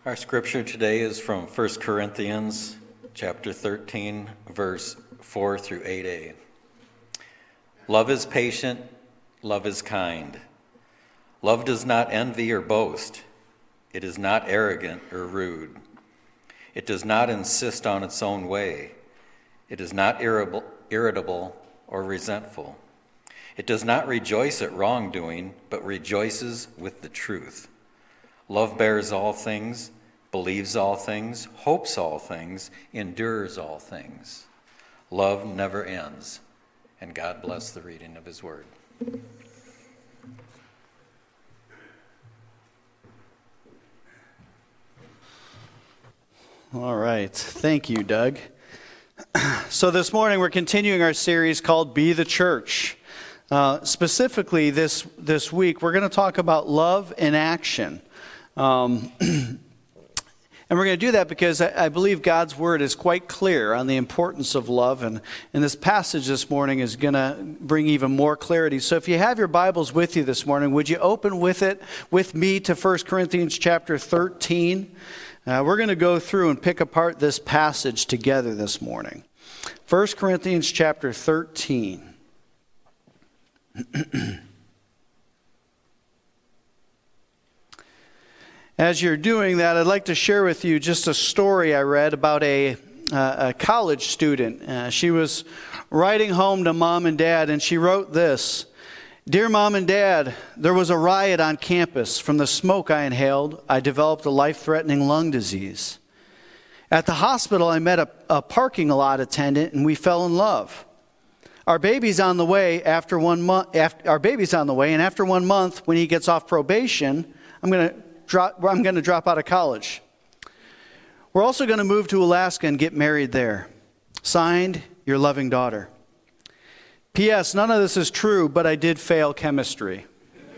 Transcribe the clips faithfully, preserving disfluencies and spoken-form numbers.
Our scripture today is from First Corinthians chapter thirteen, verse four through eight a. Love is patient, love is kind. Love does not envy or boast. It is not arrogant or rude. It does not insist on its own way. It is not irritable, irritable or resentful. It does not rejoice at wrongdoing, but rejoices with the truth. Love bears all things, believes all things, hopes all things, endures all things. Love never ends. And God bless the reading of his word. All right. Thank you, Doug. So this morning we're continuing our series called Be the Church. Uh, specifically this, this week, we're going to talk about love in action. Um, and we're going to do that because I, I believe God's word is quite clear on the importance of love. And, and this passage this morning is going to bring even more clarity. So if you have your Bibles with you this morning, would you open with it, with me to First Corinthians chapter thirteen? Uh, we're going to go through and pick apart this passage together this morning. First Corinthians chapter thirteen. As you're doing that, I'd like to share with you just a story I read about a, uh, a college student. Uh, she was writing home to mom and dad, and she wrote this: "Dear Mom and Dad, there was a riot on campus. From the smoke I inhaled, I developed a life-threatening lung disease. At the hospital, I met a, a parking lot attendant, and we fell in love. Our baby's on the way after one month. After, our baby's on the way, and after one month, when he gets off probation, I'm going to drop. I'm going to drop out of college. We're also going to move to Alaska and get married there. Signed, your loving daughter. P S. None of this is true, but I did fail chemistry."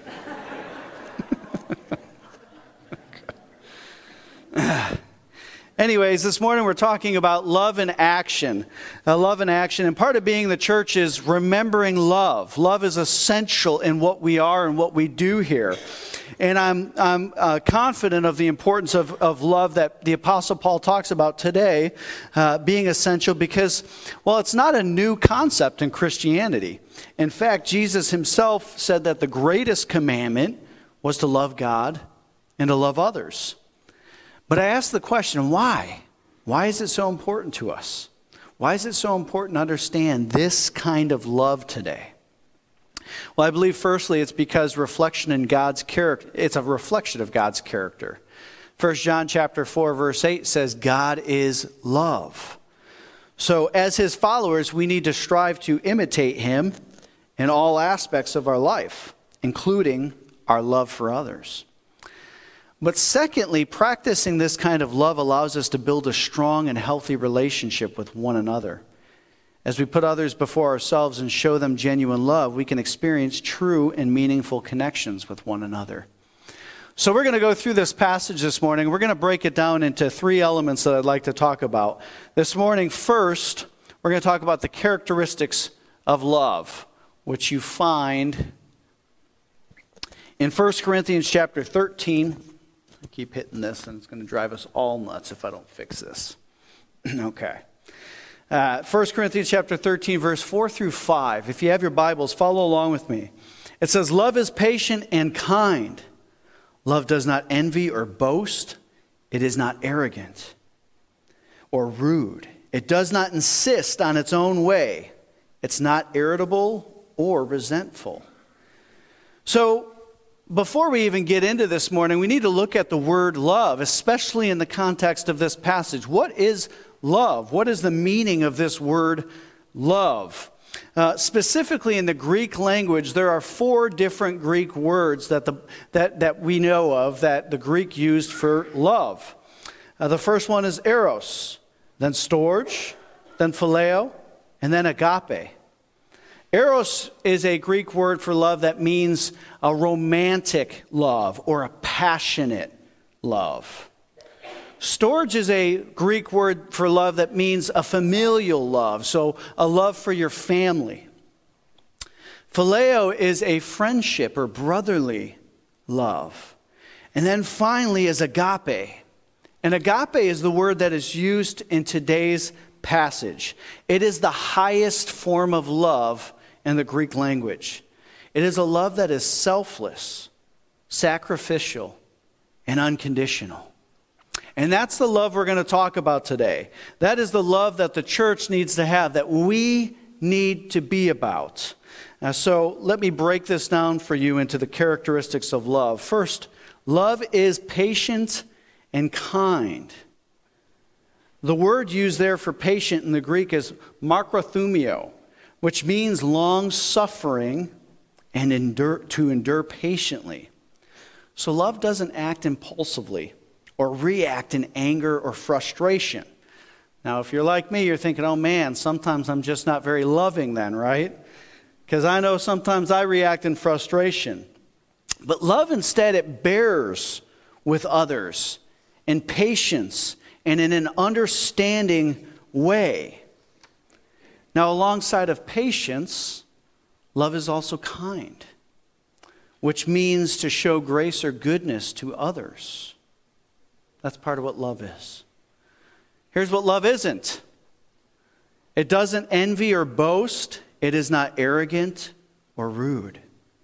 Anyways, this morning we're talking about love in action. Uh, love in action. And part of being the church is remembering love. Love is essential in what we are and what we do here. And I'm I'm uh, confident of the importance of, of love that the Apostle Paul talks about today uh, being essential because, well, it's not a new concept in Christianity. In fact, Jesus himself said that the greatest commandment was to love God and to love others. But I ask the question, why? Why is it so important to us? Why is it so important to understand this kind of love today? Well, I believe firstly it's because reflection in God's character, it's a reflection of God's character. First John chapter four verse eight says God is love. So as his followers, we need to strive to imitate him in all aspects of our life, including our love for others. But secondly, practicing this kind of love allows us to build a strong and healthy relationship with one another. As we put others before ourselves and show them genuine love, we can experience true and meaningful connections with one another. So we're going to go through this passage this morning. We're going to break it down into three elements that I'd like to talk about. This morning, first, we're going to talk about the characteristics of love, which you find in First Corinthians chapter thirteen. I keep hitting this, and it's going to drive us all nuts if I don't fix this. Okay. Uh, First Corinthians chapter thirteen, verse four through five. If you have your Bibles, follow along with me. It says, "Love is patient and kind. Love does not envy or boast. It is not arrogant or rude. It does not insist on its own way. It's not irritable or resentful." So, before we even get into this morning, we need to look at the word love, especially in the context of this passage. What is love? What is the meaning of this word love? Uh, specifically in the Greek language, there are four different Greek words that the that, that we know of that the Greek used for love. Uh, the first one is eros, then storge, then phileo, and then agape. Eros is a Greek word for love that means a romantic love or a passionate love. Storge is a Greek word for love that means a familial love, so a love for your family. Phileo is a friendship or brotherly love. And then finally is agape. And agape is the word that is used in today's passage. It is the highest form of love in the Greek language. It is a love that is selfless, sacrificial, and unconditional. And that's the love we're going to talk about today. That is the love that the church needs to have, that we need to be about. Now, so let me break this down for you into the characteristics of love. First, love is patient and kind. The word used there for patient in the Greek is makrothumio, which means long-suffering and endure, to endure patiently. So love doesn't act impulsively or react in anger or frustration. Now, if you're like me, you're thinking, oh man, sometimes I'm just not very loving then, right? Because I know sometimes I react in frustration. But love instead, it bears with others in patience and in an understanding way. Now, alongside of patience, love is also kind, which means to show grace or goodness to others. That's part of what love is. Here's what love isn't. It doesn't envy or boast. It is not arrogant or rude.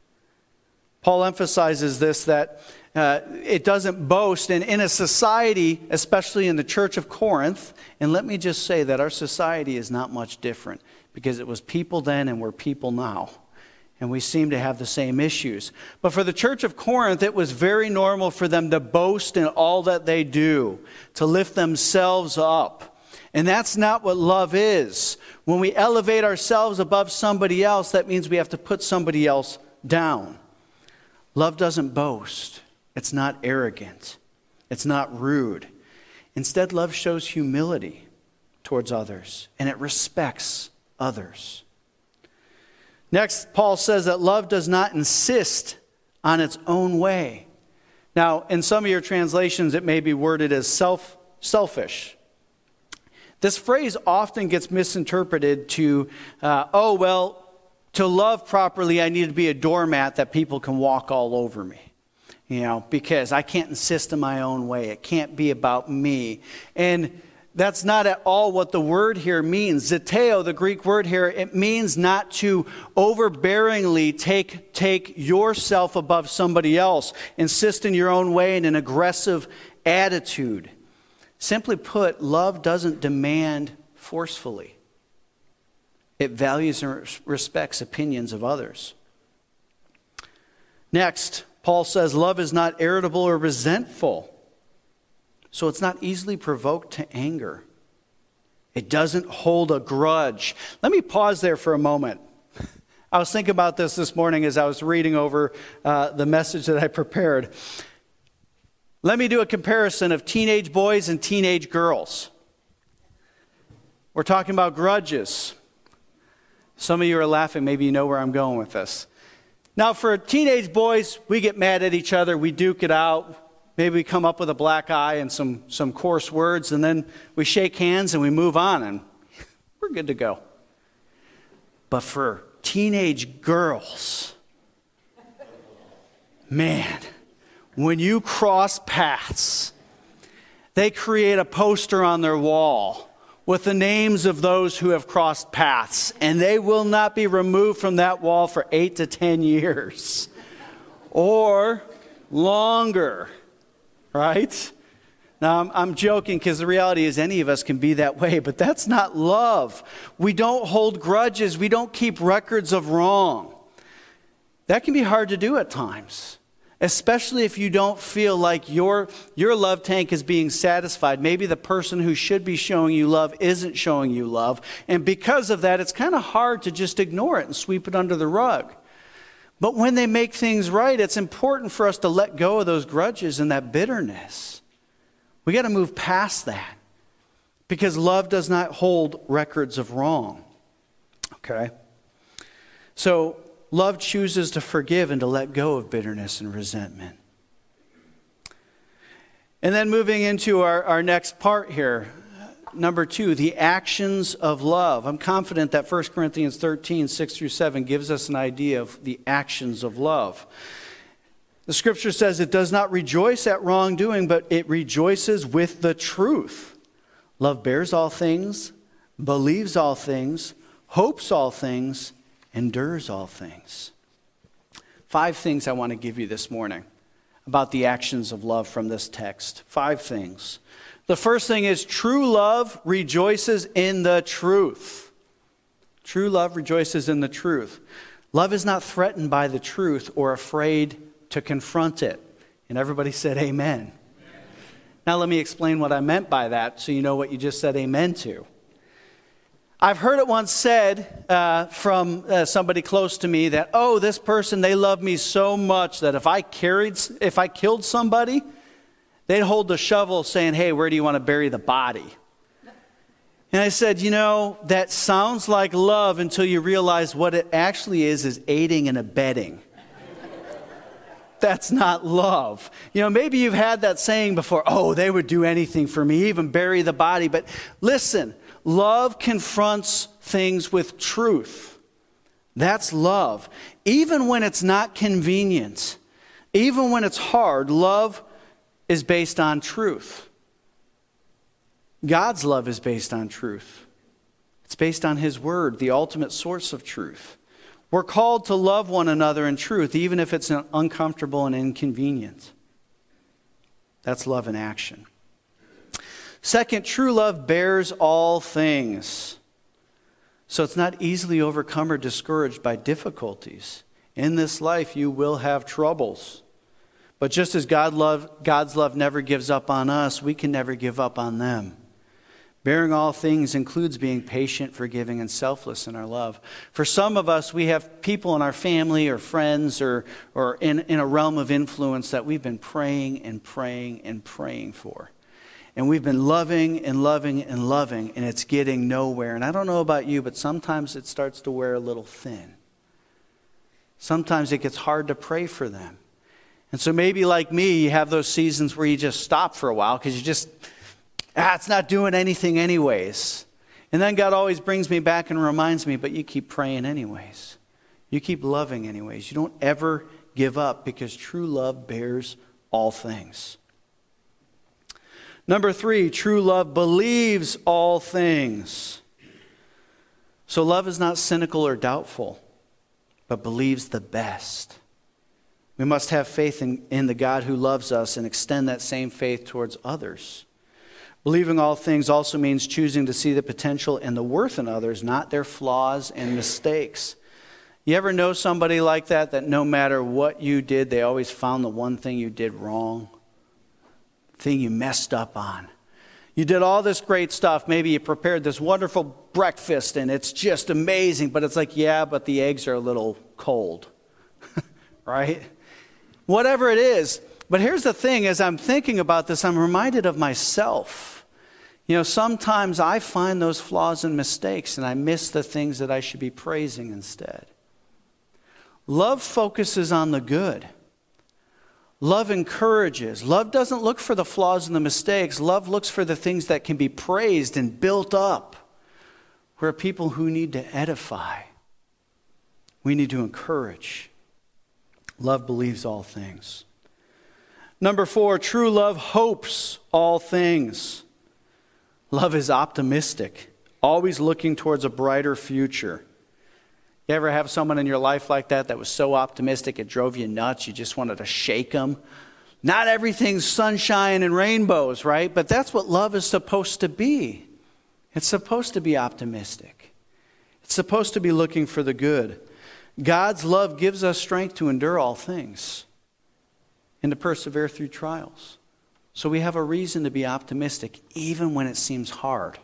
Paul emphasizes this, that uh, it doesn't boast. And in a society, especially in the church of Corinth, and let me just say that our society is not much different, because it was people then and we're people now. And we seem to have the same issues. But for the church of Corinth, it was very normal for them to boast in all that they do, to lift themselves up. And that's not what love is. When we elevate ourselves above somebody else, that means we have to put somebody else down. Love doesn't boast. It's not arrogant. It's not rude. Instead, love shows humility towards others, and it respects others. Next, Paul says that love does not insist on its own way. Now, in some of your translations, it may be worded as self, selfish. This phrase often gets misinterpreted to, uh, oh, well, to love properly, I need to be a doormat that people can walk all over me. You know, because I can't insist on my own way. It can't be about me. And that's not at all what the word here means. Zeteo, the Greek word here, it means not to overbearingly take, take yourself above somebody else, insist in your own way in an aggressive attitude. Simply put, love doesn't demand forcefully. It values and respects opinions of others. Next, Paul says love is not irritable or resentful. So it's not easily provoked to anger. It doesn't hold a grudge. Let me pause there for a moment. I was thinking about this this morning as I was reading over uh, the message that I prepared. Let me do a comparison of teenage boys and teenage girls. We're talking about grudges. Some of you are laughing. Maybe you know where I'm going with this. Now, for teenage boys, we get mad at each other. We duke it out. Maybe we come up with a black eye and some, some coarse words, and then we shake hands and we move on, and we're good to go. But for teenage girls, man, when you cross paths, they create a poster on their wall with the names of those who have crossed paths, and they will not be removed from that wall for eight to ten years or longer, right? Now, I'm, I'm joking, because the reality is any of us can be that way, but that's not love. We don't hold grudges. We don't keep records of wrong. That can be hard to do at times, especially if you don't feel like your, your love tank is being satisfied. Maybe the person who should be showing you love isn't showing you love. And because of that, it's kind of hard to just ignore it and sweep it under the rug. But when they make things right, it's important for us to let go of those grudges and that bitterness. We got to move past that, because love does not hold records of wrong. Okay? So, love chooses to forgive and to let go of bitterness and resentment. And then moving into our, our next part here, number two, the actions of love. I'm confident that First Corinthians thirteen, six through seven gives us an idea of the actions of love. The scripture says it does not rejoice at wrongdoing, but it rejoices with the truth. Love bears all things, believes all things, hopes all things, endures all things. Five things I want to give you this morning about the actions of love from this text. Five things. The first thing is true love rejoices in the truth. True love rejoices in the truth. Love is not threatened by the truth or afraid to confront it. And everybody said amen. Amen. Now let me explain what I meant by that so you know what you just said amen to. I've heard it once said uh, from uh, somebody close to me that, oh, this person, they love me so much that if I carried, if I killed somebody, they'd hold the shovel saying, hey, where do you want to bury the body? And I said, you know, that sounds like love until you realize what it actually is, is aiding and abetting. That's not love. You know, maybe you've had that saying before, oh, they would do anything for me, even bury the body. But listen, love confronts things with truth. That's love. Even when it's not convenient, even when it's hard, love is based on truth. God's love is based on truth. It's based on His Word, the ultimate source of truth. We're called to love one another in truth, even if it's uncomfortable and inconvenient. That's love in action. Second, true love bears all things. So it's not easily overcome or discouraged by difficulties. In this life, you will have troubles. But just as God love, God's love never gives up on us, we can never give up on them. Bearing all things includes being patient, forgiving, and selfless in our love. For some of us, we have people in our family or friends or, or in, in a realm of influence that we've been praying and praying and praying for. And we've been loving and loving and loving, and it's getting nowhere. And I don't know about you, but sometimes it starts to wear a little thin. Sometimes it gets hard to pray for them. And so maybe like me, you have those seasons where you just stop for a while because you just... Ah, it's not doing anything anyways. And then God always brings me back and reminds me, but you keep praying anyways. You keep loving anyways. You don't ever give up because true love bears all things. Number three, true love believes all things. So love is not cynical or doubtful, but believes the best. We must have faith in, in the God who loves us and extend that same faith towards others. Believing all things also means choosing to see the potential and the worth in others, not their flaws and mistakes. You ever know somebody like that, that no matter what you did, they always found the one thing you did wrong, thing you messed up on? You did all this great stuff. Maybe you prepared this wonderful breakfast and it's just amazing, but it's like, yeah, but the eggs are a little cold, right? Whatever it is. But here's the thing, as I'm thinking about this, I'm reminded of myself. You know, sometimes I find those flaws and mistakes and I miss the things that I should be praising instead. Love focuses on the good. Love encourages. Love doesn't look for the flaws and the mistakes. Love looks for the things that can be praised and built up. We're people who need to edify. We need to encourage. Love believes all things. Number four, true love hopes all things. Love is optimistic, always looking towards a brighter future. You ever have someone in your life like that that was so optimistic it drove you nuts, you just wanted to shake them? Not everything's sunshine and rainbows, right? But that's what love is supposed to be. It's supposed to be optimistic. It's supposed to be looking for the good. God's love gives us strength to endure all things and to persevere through trials. So we have a reason to be optimistic, even when it seems hard.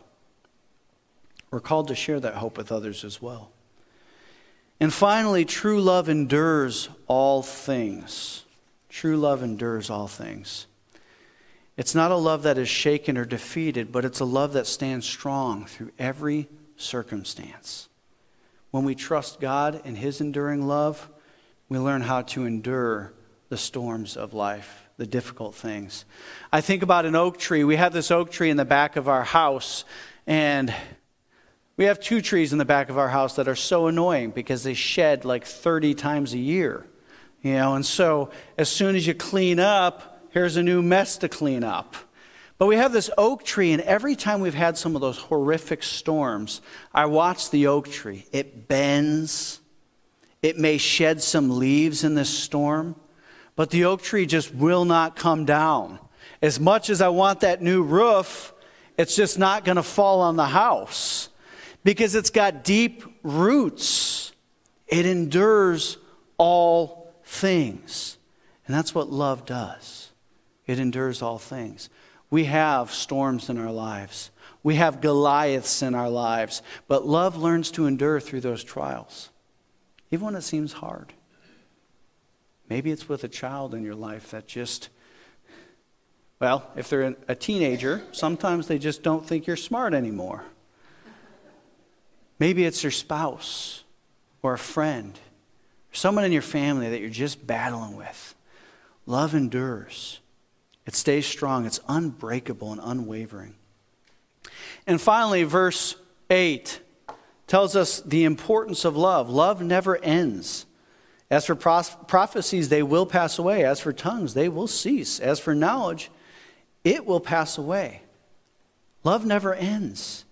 We're called to share that hope with others as well. And finally, true love endures all things. True love endures all things. It's not a love that is shaken or defeated, but it's a love that stands strong through every circumstance. When we trust God and His enduring love, we learn how to endure the storms of life, the difficult things. I think about an oak tree. We have this oak tree in the back of our house, and we have two trees in the back of our house that are so annoying because they shed like thirty times a year. You know, and so as soon as you clean up, here's a new mess to clean up. But we have this oak tree, and every time we've had some of those horrific storms, I watch the oak tree. It bends. It may shed some leaves in this storm, but the oak tree just will not come down. As much as I want that new roof, it's just not going to fall on the house because it's got deep roots. It endures all things. And that's what love does. It endures all things. We have storms in our lives. We have Goliaths in our lives. But love learns to endure through those trials, even when it seems hard. Maybe it's with a child in your life that just, well, if they're a teenager, sometimes they just don't think you're smart anymore. Maybe it's your spouse or a friend, or someone in your family that you're just battling with. Love endures. It stays strong. It's unbreakable and unwavering. And finally, verse eight tells us the importance of love. Love never ends. As for pros- prophecies, they will pass away. As for tongues, they will cease. As for knowledge, it will pass away. Love never ends.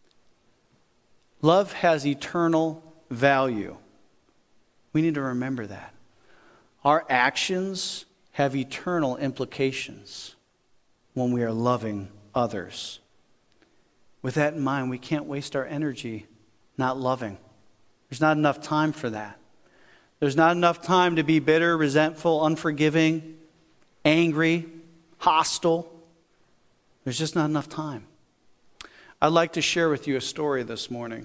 Love has eternal value. We need to remember that. Our actions have eternal implications when we are loving others. With that in mind, we can't waste our energy not loving. There's not enough time for that. There's not enough time to be bitter, resentful, unforgiving, angry, hostile. There's just not enough time. I'd like to share with you a story this morning.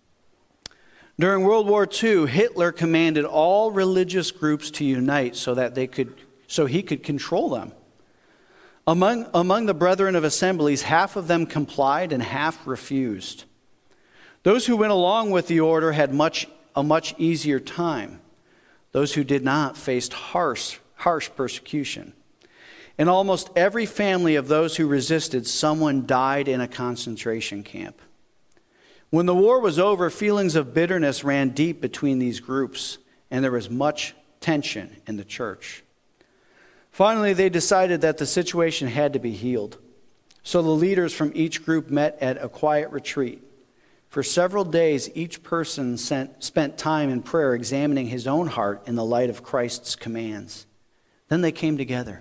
During World War Two, Hitler commanded all religious groups to unite so that they could so he could control them. Among, among the brethren of assemblies, half of them complied and half refused. Those who went along with the order had much a much easier time. Those who did not faced harsh, harsh persecution. In almost every family of those who resisted, someone died in a concentration camp. When the war was over, feelings of bitterness ran deep between these groups, and there was much tension in the church. Finally, they decided that the situation had to be healed. So the leaders from each group met at a quiet retreat. For several days, each person sent, spent time in prayer examining his own heart in the light of Christ's commands. Then they came together.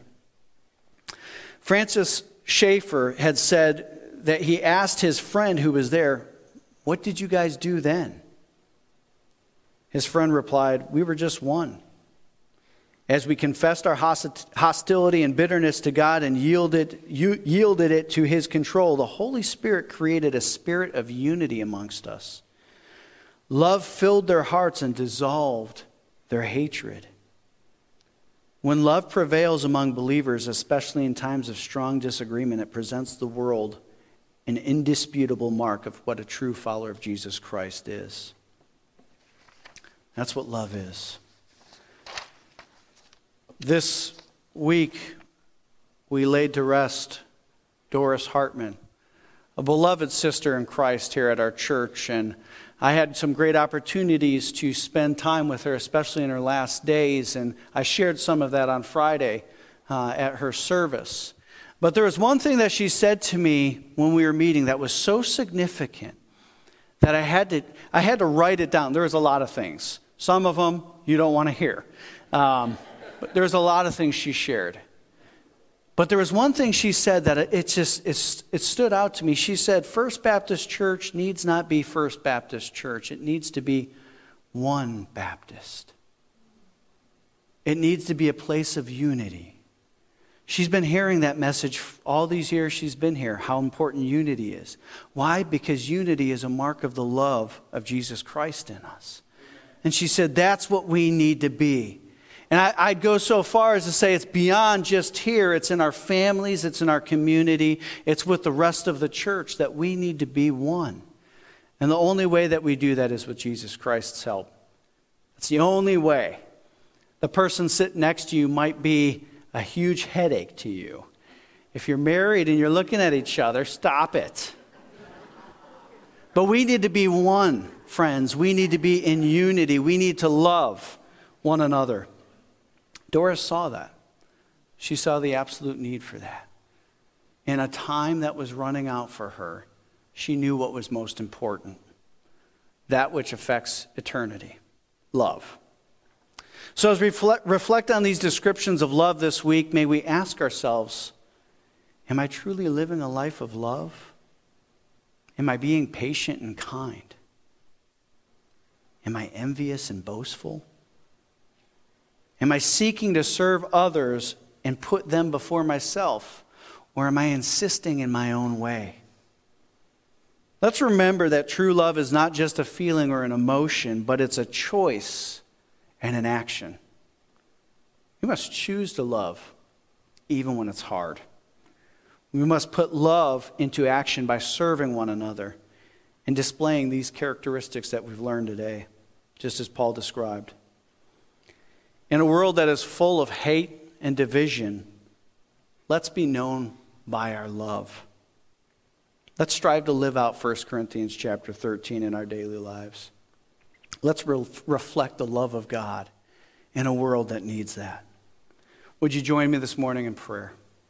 Francis Schaeffer had said that he asked his friend who was there, "What did you guys do then?" His friend replied, "We were just one. As we confessed our hostility and bitterness to God and yielded, yielded it to his control, the Holy Spirit created a spirit of unity amongst us. Love filled their hearts and dissolved their hatred." When love prevails among believers, especially in times of strong disagreement, it presents the world an indisputable mark of what a true follower of Jesus Christ is. That's what love is. This week, we laid to rest Doris Hartman, a beloved sister in Christ here at our church, and I had some great opportunities to spend time with her, especially in her last days, and I shared some of that on Friday uh, at her service. But there was one thing that she said to me when we were meeting that was so significant that I had to I had to write it down. There was a lot of things. Some of them you don't want to hear. Um, but there's a lot of things she shared. But there was one thing she said that it just it, it stood out to me. She said, First Baptist Church needs not be First Baptist Church. It needs to be one Baptist. It needs to be a place of unity. She's been hearing that message all these years she's been here, how important unity is. Why? Because unity is a mark of the love of Jesus Christ in us. And she said, that's what we need to be. And I, I'd go so far as to say it's beyond just here. It's in our families. It's in our community. It's with the rest of the church that we need to be one. And the only way that we do that is with Jesus Christ's help. It's the only way. The person sitting next to you might be a huge headache to you. If you're married and you're looking at each other, stop it. But we need to be one, friends. We need to be in unity. We need to love one another. Doris saw that. She saw the absolute need for that. In a time that was running out for her, she knew what was most important. That which affects eternity. Love. So as we reflect, reflect on these descriptions of love this week, may we ask ourselves, am I truly living a life of love? Am I being patient and kind? Am I envious and boastful? Am I seeking to serve others and put them before myself? Or am I insisting in my own way? Let's remember that true love is not just a feeling or an emotion, but it's a choice and an action. We must choose to love even when it's hard. We must put love into action by serving one another and displaying these characteristics that we've learned today, just as Paul described. In a world that is full of hate and division, let's be known by our love. Let's strive to live out First Corinthians chapter thirteen in our daily lives. Let's re- reflect the love of God in a world that needs that. Would you join me this morning in prayer?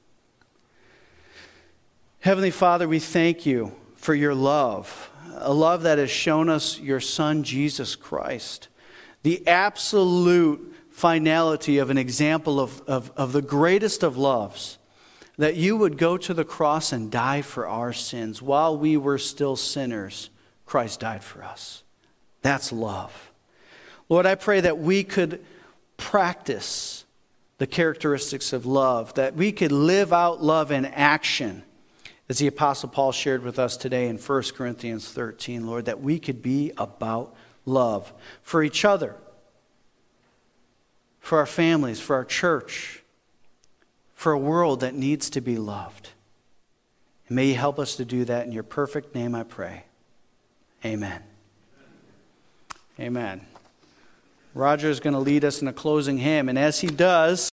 Heavenly Father, we thank you for your love, a love that has shown us your Son, Jesus Christ, the absolute finality of an example of, of, of the greatest of loves, that you would go to the cross and die for our sins. While we were still sinners, Christ died for us. That's love. Lord, I pray that we could practice the characteristics of love, that we could live out love in action, as the Apostle Paul shared with us today in First Corinthians thirteen, Lord, that we could be about love for each other, for our families, for our church, for a world that needs to be loved. And may you help us to do that in your perfect name, I pray. Amen. Amen. Roger is going to lead us in a closing hymn, and as he does,